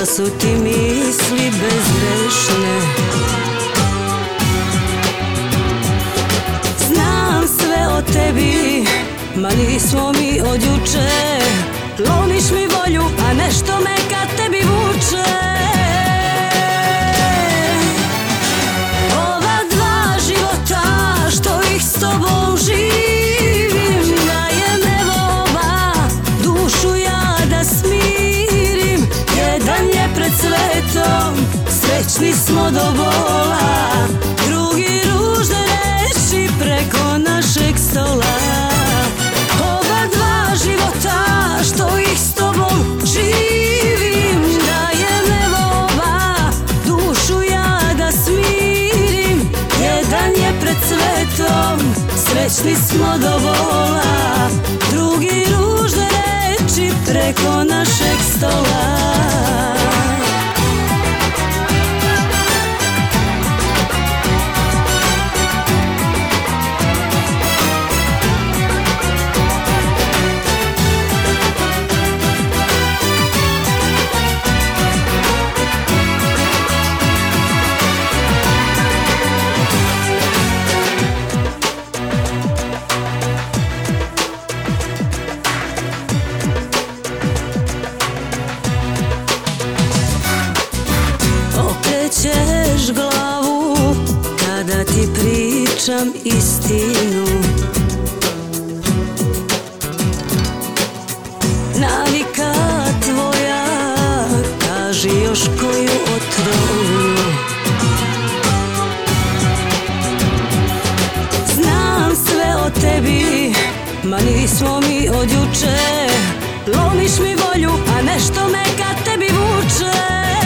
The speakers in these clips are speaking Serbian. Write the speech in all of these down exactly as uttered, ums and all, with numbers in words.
su ti misli bezgrešne. Znam sve o tebi, ma nismo mi od juče. Lomiš mi volju, a nešto me ka tebi vuče. Ova dva života što ih s tobom živim, dajem evo oba, dušu ja da smirim. Jedan je pred svetom, srećni smo do bola, drugi ružne reči preko našeg stola. Ova dva života što ih s tobom živim, dajem evo oba, dušu ja da smirim. Jedan je pred svetom, srećni smo do bola, drugi ružne reči preko našeg stola. Okrećeš glavu kada ti pričam istinu. Navika tvoja, kaži još koju otrovnu. Znam sve o tebi, ma nismo mi od juče. Lomiš mi volju, a nešto me ka tebi vuče.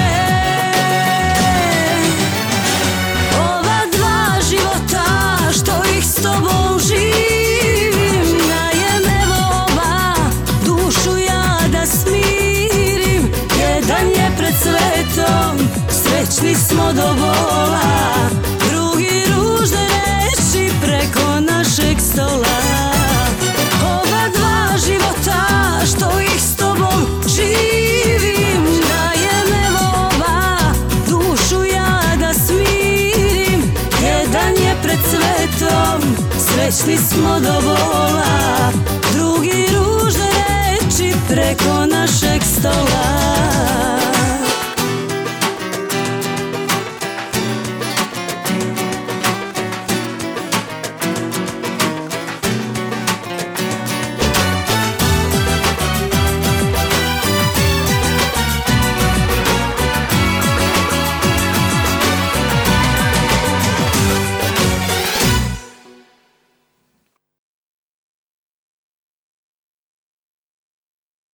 Što ih s tobom živim, dajem evo oba, dušu ja da smirim. Jedan je pred svetom, srećni smo do bola, drugi ružne reči preko našeg stola. Ova dva života što ih s tobom živim, dajem evo oba, dušu ja da smirim. Jedan je pred svetom, srećni smo do bola, drugi ružne reči preko nas.